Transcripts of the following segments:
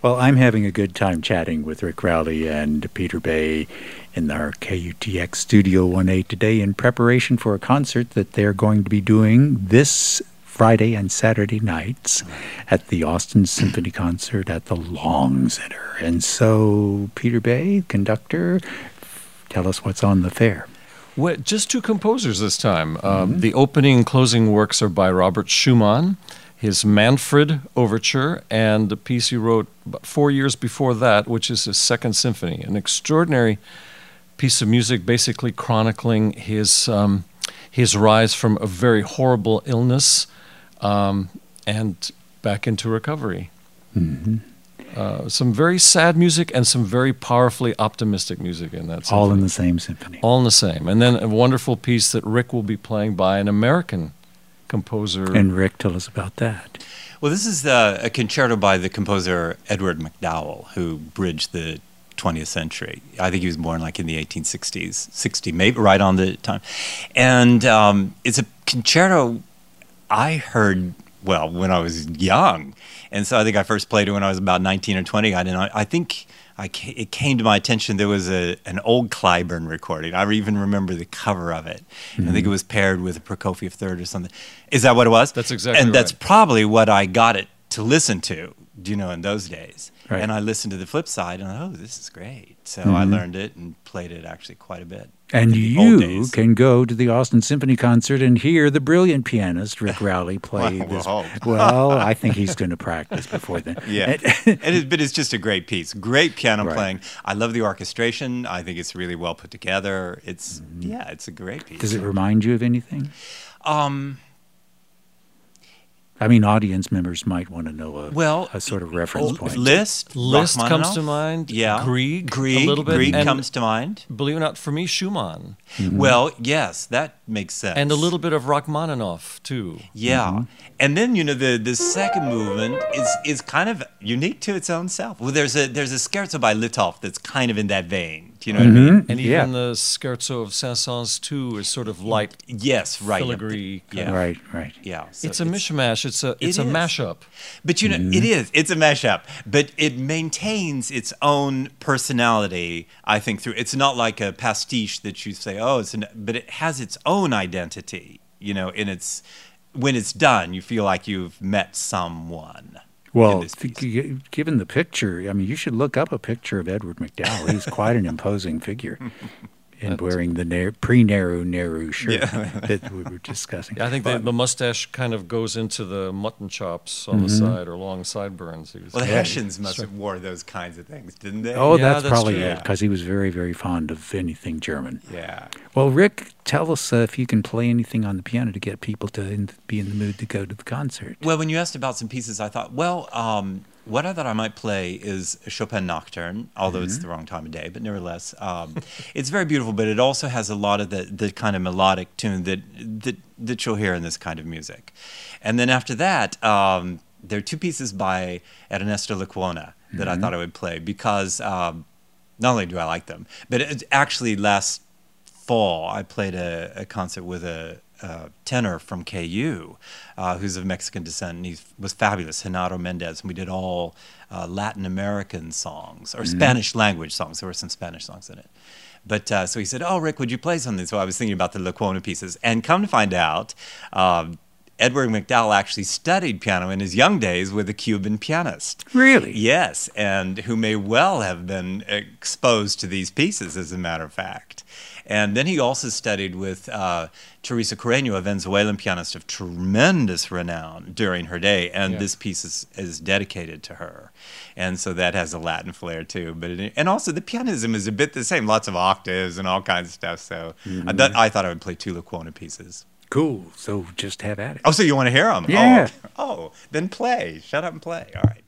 Well, I'm having a good time chatting with Rick Rowley and Peter Bay in our KUTX Studio 1A today in preparation for a concert that they're going to be doing this Friday and Saturday nights at the Austin Symphony Concert at the Long Center. And so, Peter Bay, conductor, tell us what's on the fare. Well, just two composers this time. The opening and closing works are by Robert Schumann, his Manfred Overture, and the piece he wrote about 4 years before that, which is his Second Symphony, an extraordinary piece of music basically chronicling his rise from a very horrible illness and back into recovery. Some very sad music and some very powerfully optimistic music in that symphony. All in the same symphony. All in the same. And then a wonderful piece that Rick will be playing by an American composer. And Rick, tell us about that. Well, this is a concerto by the composer Edward MacDowell, who bridged the 20th century. I think he was born like in the 1860s, 60, maybe right on the time. And it's a concerto I heard, well, when I was young. And so I think I first played it when I was about 19 or 20. I think it came to my attention there was an old Clyburn recording. I even remember the cover of it. I think it was paired with a Prokofiev third or something. Is that what it was? That's exactly and right. That's probably what I got it to listen to, in those days. Right. And I listened to the flip side and this is great. So I learned it and played it actually quite a bit. And in the old you days. can go to the Austin Symphony Concert and hear the brilliant pianist Rick Rowley play this. Well, I think he's going to practice before then. Yeah, but it's just a great piece. Great piano playing. I love the orchestration. I think it's really well put together. It's it's a great piece. Does it remind you of anything? I mean, audience members might want to know a sort of reference point. Liszt comes to mind. Yeah, Grieg a little bit. Grieg And comes to mind. believe it or not, for me, Schumann. Well, yes, that makes sense. And a little bit of Rachmaninoff, too. Yeah, and then the second movement is kind of unique to its own self. Well, there's a scherzo by Litov that's kind of in that vein. Do you know what I mean? And even the scherzo of Saint-Saëns, too, is sort of light, Yes, right. filigree. Yeah. Right. Yeah, so It's a mishmash. It's a is. mashup. But it is. It's a mashup. But it maintains its own personality, I think, through. It's not like a pastiche that you say, but it has its own identity, in its. When it's done, you feel like you've met someone. Well, given the picture, I mean, you should look up a picture of Edward MacDowell. He's quite an imposing figure. And wearing the pre-Nehru shirt that we were discussing. I think the mustache kind of goes into the mutton chops on the side or long sideburns. Well, the Hessians must have wore those kinds of things, didn't they? Oh, Yeah, that's that's probably true. it, because he was very, very fond of anything German. Yeah. Well, Rick, tell us if you can play anything on the piano to get people to be in the mood to go to the concert. Well, when you asked about some pieces, I thought, what I thought I might play is a Chopin Nocturne, although it's the wrong time of day, but nevertheless, it's very beautiful, but it also has a lot of the kind of melodic tune that you'll hear in this kind of music. And then after that, there are two pieces by Ernesto Lecuona that I thought I would play because not only do I like them, but actually last fall I played a concert with a tenor from KU, who's of Mexican descent, and he was fabulous, Genaro Mendez, and we did all Latin American songs, or Spanish language songs. There were some Spanish songs in it. But so he said, Rick, would you play something? So I was thinking about the Lecuona pieces, and come to find out, Edward MacDowell actually studied piano in his young days with a Cuban pianist. Really? Yes, and who may well have been exposed to these pieces, as a matter of fact. And then he also studied with Teresa Carreño, a Venezuelan pianist of tremendous renown during her day, and this piece is dedicated to her. And so that has a Latin flair too. And also the pianism is a bit the same, lots of octaves and all kinds of stuff. So I thought I would play two Lecuona pieces. Cool. So just have at it. Oh, so you want to hear them? Yeah. Oh, then play. Shut up and play. All right.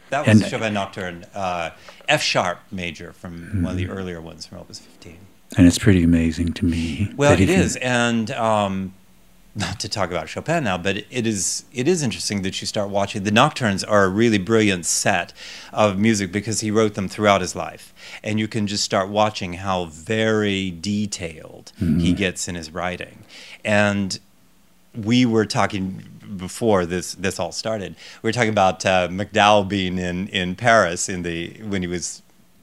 That was Chopin Nocturne, F sharp major from one of the earlier ones from Opus 15. And it's pretty amazing to me. Well, it is, and not to talk about Chopin now, but it is interesting that you start watching. The nocturnes are a really brilliant set of music because he wrote them throughout his life, and you can just start watching how very detailed he gets in his writing. And we were talking before this all started. We were talking about MacDowell being in Paris when he was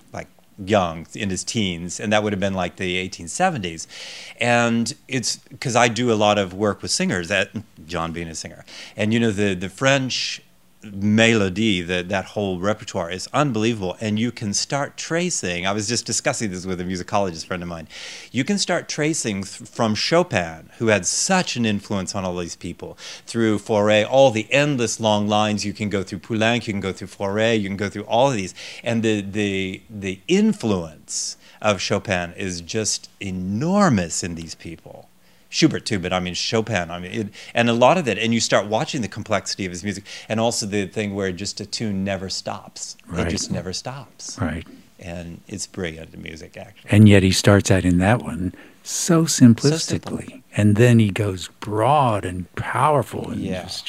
young, in his teens, and that would have been like the 1870s. And it's because I do a lot of work with singers, John being a singer, and the French melody, that whole repertoire is unbelievable, and you can start tracing. I was just discussing this with a musicologist friend of mine. You can start tracing from Chopin, who had such an influence on all these people, through Fauré, all the endless long lines. You can go through Poulenc, you can go through Fauré, you can go through all of these, and the influence of Chopin is just enormous in these people. Schubert too, but I mean Chopin. And a lot of it, and you start watching the complexity of his music, and also the thing where just a tune never stops. Right. It just never stops. Right. And it's brilliant music, actually. And yet he starts out in that one so simplistically, and then he goes broad and powerful, and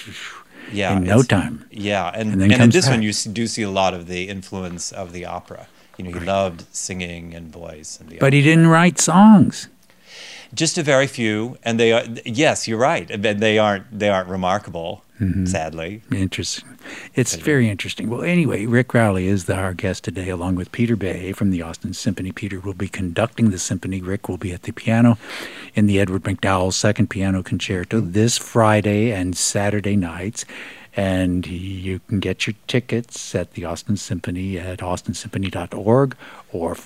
in no time. Yeah, and in this one you do see a lot of the influence of the opera. He loved singing and voice, and but he didn't write songs. Just a very few, and they are. Yes, you're right. They aren't remarkable, sadly. Interesting. It's very interesting. Well, anyway, Rick Rowley is our guest today, along with Peter Bay from the Austin Symphony. Peter will be conducting the symphony. Rick will be at the piano in the Edward McDowell Second Piano Concerto this Friday and Saturday nights. And you can get your tickets at the Austin Symphony at austinsymphony.org or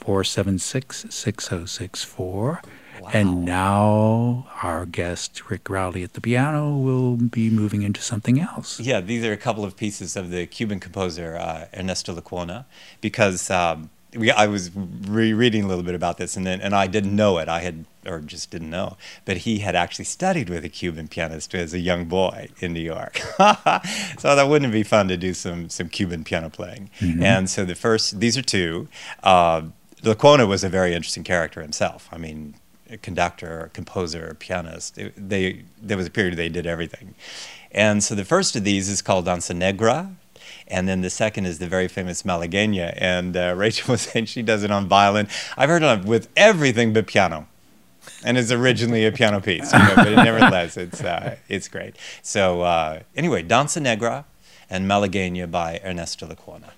476-6064. Wow. And now our guest, Rick Rowley at the piano, will be moving into something else. Yeah, these are a couple of pieces of the Cuban composer Ernesto Lecuona, because I was rereading a little bit about this, and I didn't know it. Just didn't know. But he had actually studied with a Cuban pianist as a young boy in New York. So that wouldn't it be fun to do some Cuban piano playing? And so these are two. Lecuona was a very interesting character himself. I mean, a conductor, a composer, a pianist. There was a period they did everything. And so the first of these is called Danza Negra, and then the second is the very famous Malagueña. And Rachel was saying she does it on violin. I've heard it with everything but piano. And it's originally a piano piece, but nevertheless, it's great. So anyway, Danza Negra and Malagueña by Ernesto Lecuona.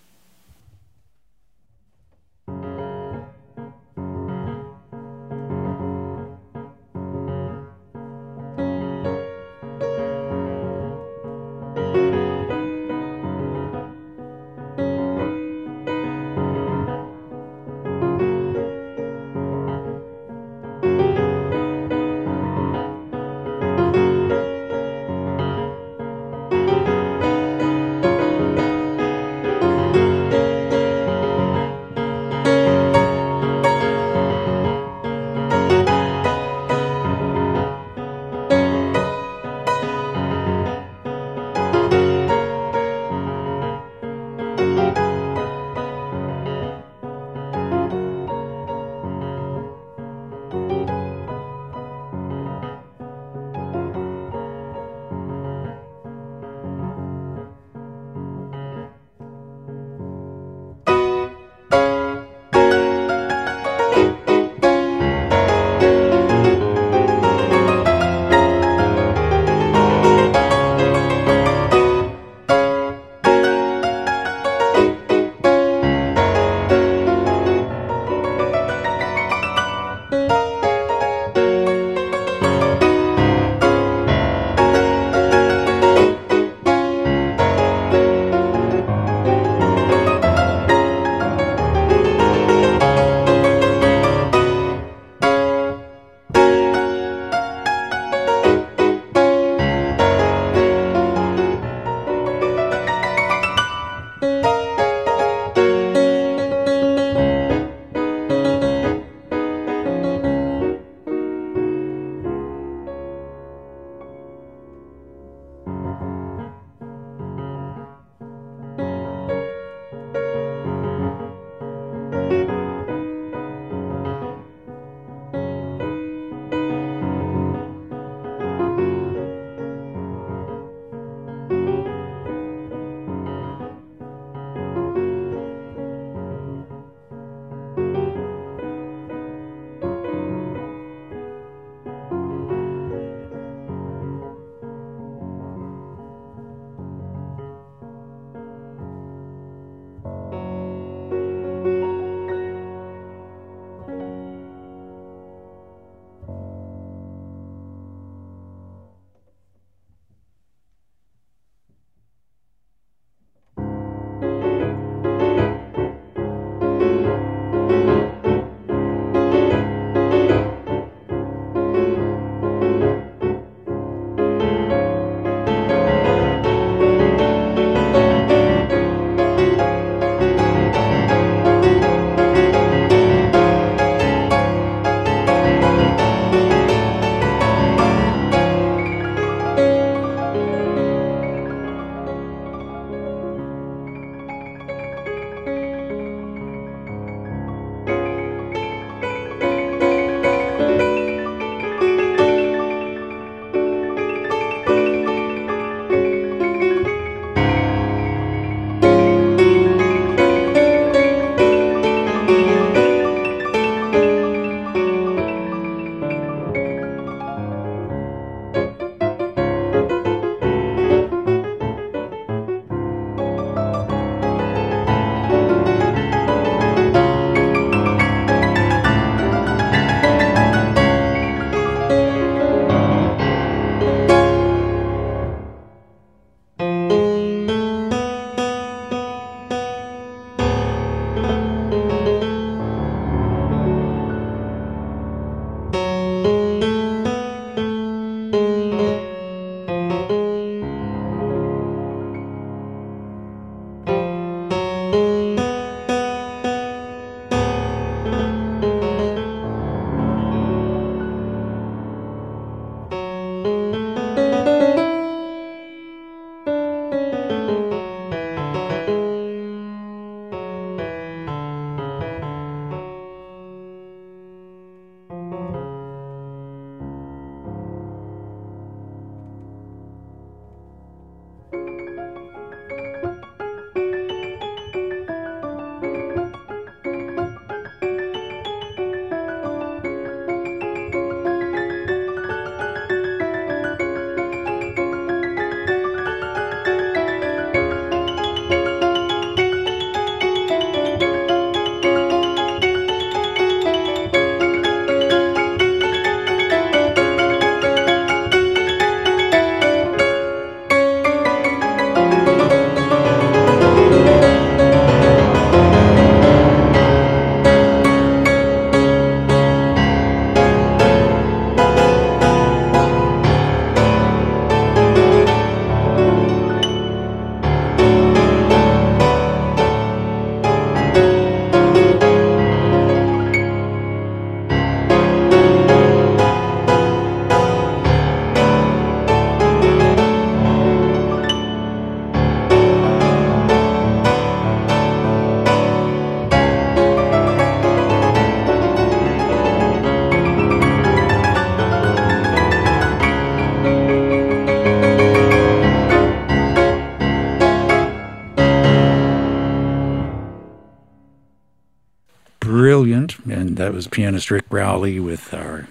Brilliant, and that was pianist Rick Rowley with our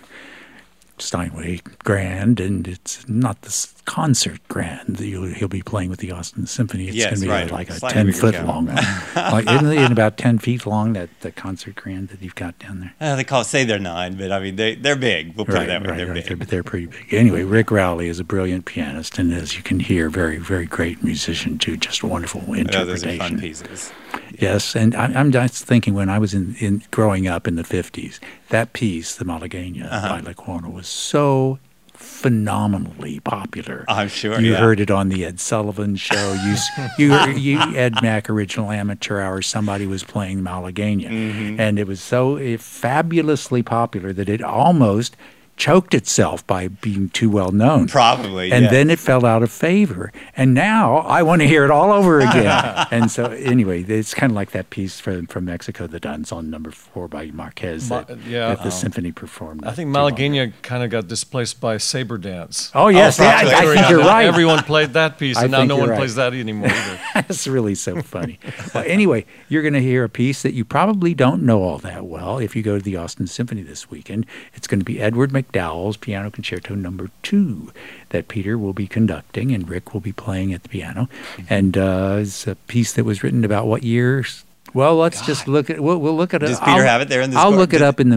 Steinway Grand, and it's not this concert grand that he'll be playing with the Austin Symphony. It's going to be like a Slightly 10-foot long one. Isn't it about 10 feet long, the concert grand that you've got down there? They say they're 9, but I mean, they're big. We'll put it that way. They're big. They're pretty big. Anyway, Rick Rowley is a brilliant pianist, and as you can hear, very, very great musician, too. Just wonderful interpretation. Those are fun pieces. Yes, and I'm just thinking when I was in growing up in the 50s, that piece, the Malagueña by Lecuona, was so phenomenally popular. I'm sure. You heard it on the Ed Sullivan Show. You Ed Mac Original Amateur Hour. Somebody was playing Malagueña, and it was so fabulously popular that it almost choked itself by being too well known. Probably, and then it fell out of favor. And now I want to hear it all over again. And so, anyway, it's kind of like that piece from Mexico, The Duns, on number 4 by Marquez that the symphony performed. I think Malagueña kind of got displaced by Saber Dance. Oh yes, I think you're right. Everyone played that piece, and now no one plays that anymore either. That's really so funny. Well, anyway, you're going to hear a piece that you probably don't know all that well if you go to the Austin Symphony this weekend. It's going to be Edward McDowell's Piano Concerto No. 2 that Peter will be conducting and Rick will be playing at the piano. And it's a piece that was written about what years? Well, let's just look at. We'll look at it. Does Peter have it there in this? I'll look it up in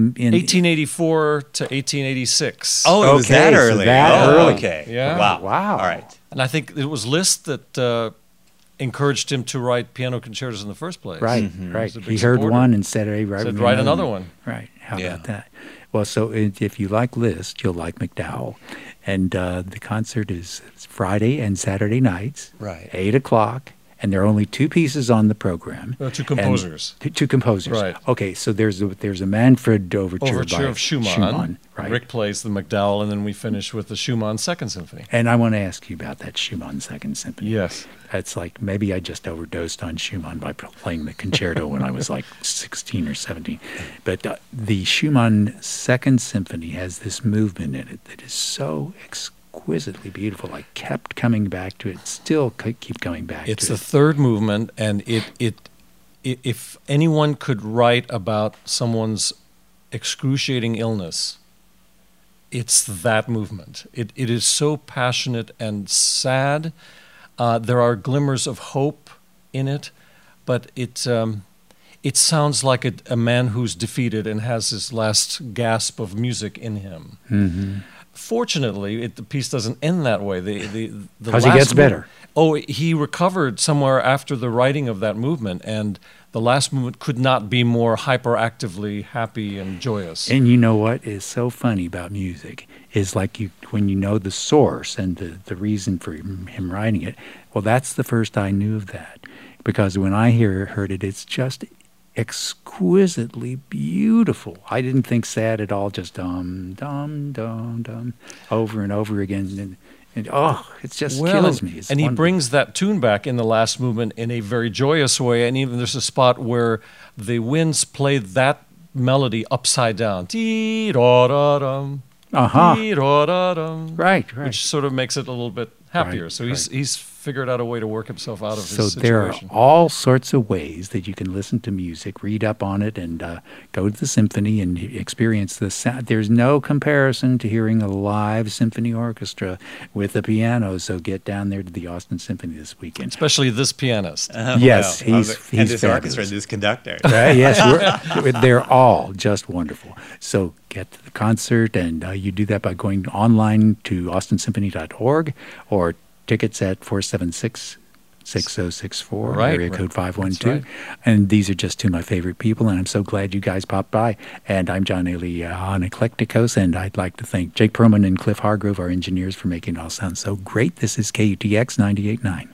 1884 to 1886. Oh, it was that early. Early. Okay. Yeah. Wow. All right. And I think it was Liszt that encouraged him to write piano concertos in the first place. Right. Right. He heard one and said, "Hey, write another one." Right. How about that? Well, so if you like Liszt, you'll like McDowell. And the concert is Friday and Saturday nights, 8 o'clock. And there are only 2 pieces on the program. 2 composers. Two composers. Right. Okay, so there's a Manfred Overture by of Schumann. Right. Rick plays the McDowell, and then we finish with the Schumann Second Symphony. And I want to ask you about that Schumann Second Symphony. Yes. It's like maybe I just overdosed on Schumann by playing the concerto when I was like 16 or 17. But the Schumann Second Symphony has this movement in it that is so exquisitely beautiful. I kept coming back to it, still keep coming back to it. It's the third movement, and if anyone could write about someone's excruciating illness, it's that movement. It is so passionate and sad. There are glimmers of hope in it, but it sounds like a man who's defeated and has his last gasp of music in him. Mm-hmm. Fortunately, the piece doesn't end that way. Because he gets better. He recovered somewhere after the writing of that movement, and the last movement could not be more hyperactively happy and joyous. And you know what is so funny about music is like when you know the source and the reason for him writing it. Well, that's the first I knew of that, because when I heard it, it's just exquisitely beautiful. I didn't think sad at all, just dum, dum, dum, dum, over and over again. And it just kills me. It's and he wonderful. brings that tune back in the last movement in a very joyous way. And even there's a spot where the winds play that melody upside down. Dee-da-da-dum. Dee-da-da-dum. Right. Which sort of makes it a little bit happier. Right, So he's figured out a way to work himself out of So his there are situation. all sorts of ways that you can listen to music, read up on it, and go to the symphony and experience the sound. There's no comparison to hearing a live symphony orchestra with a piano. So get down there to the Austin Symphony this weekend. Especially this pianist. Yes, Wow. he's and this fabulous. orchestra, this conductor. Yes, they're all just wonderful. So get to the concert, and you do that by going online to austonsymphony.org or tickets at 476-6064, Right, area right. code 512. That's And these are just two of my favorite people, and I'm so glad you guys popped by. And I'm John Ailey on Eclecticos, and I'd like to thank Jake Perlman and Cliff Hargrove, our engineers, for making it all sound so great. This is KUTX 98.9.